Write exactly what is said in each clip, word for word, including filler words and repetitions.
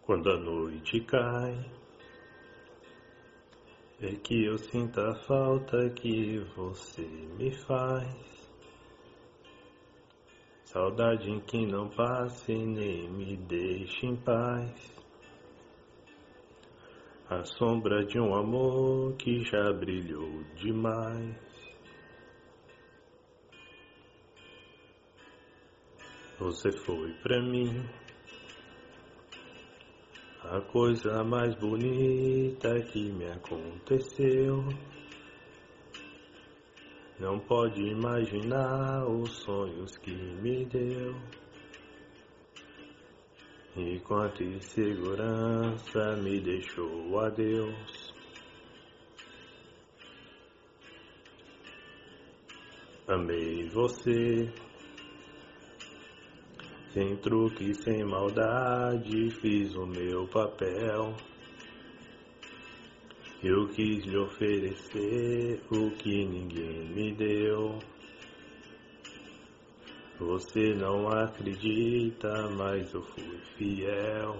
Quando a noite cai, é que eu sinto a falta que você me faz. Saudade em que não passe nem me deixe em paz. A sombra de um amor que já brilhou demais. Você foi pra mim a coisa mais bonita que me aconteceu. Não pode imaginar os sonhos que me deu. E quanta insegurança me deixou a Deus. Amei você, sem truque, sem maldade, fiz o meu papel. Eu quis lhe oferecer o que ninguém me deu. Você não acredita, mas eu fui fiel.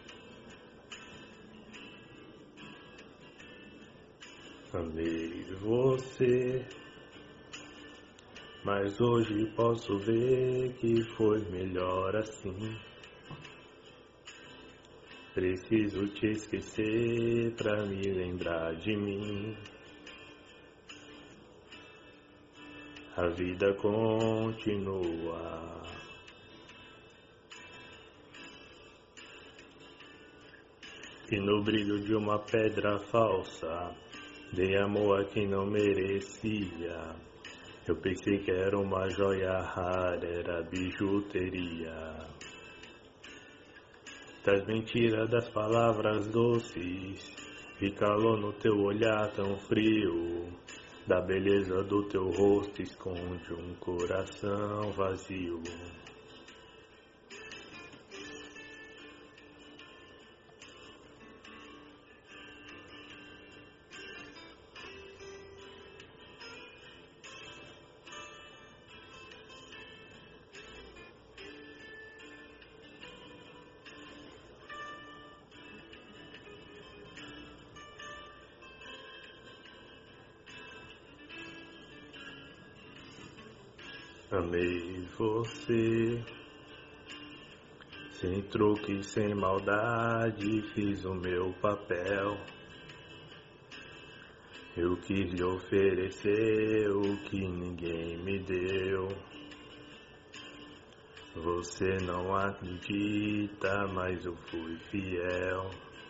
Amei você, mas hoje posso ver que foi melhor assim. Preciso te esquecer pra me lembrar de mim. A vida continua. E no brilho de uma pedra falsa, dei amor a quem não merecia. Eu pensei que era uma joia rara, era bijuteria. Das mentiras, das palavras doces, vi calor no teu olhar tão frio. Da beleza do teu rosto esconde um coração vazio. Amei você, sem truque, sem maldade, fiz o meu papel. Eu quis lhe oferecer o que ninguém me deu. Você não acredita, mas eu fui fiel.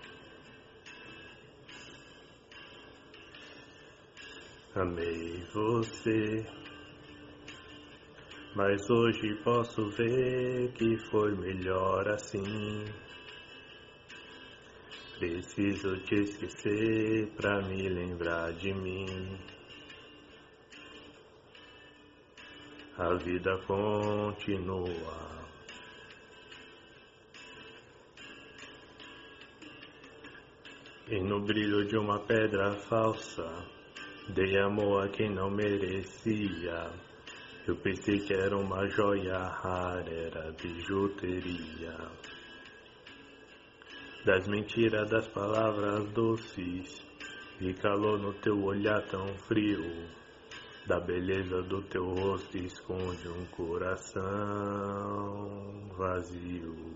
Amei você, mas hoje posso ver que foi melhor assim. Preciso te esquecer pra me lembrar de mim. A vida continua. E no brilho de uma pedra falsa, dei amor a quem não merecia. Eu pensei que era uma joia rara, era bijuteria. Das mentiras, das palavras doces, vi calor no teu olhar tão frio. Da beleza do teu rosto esconde um coração vazio.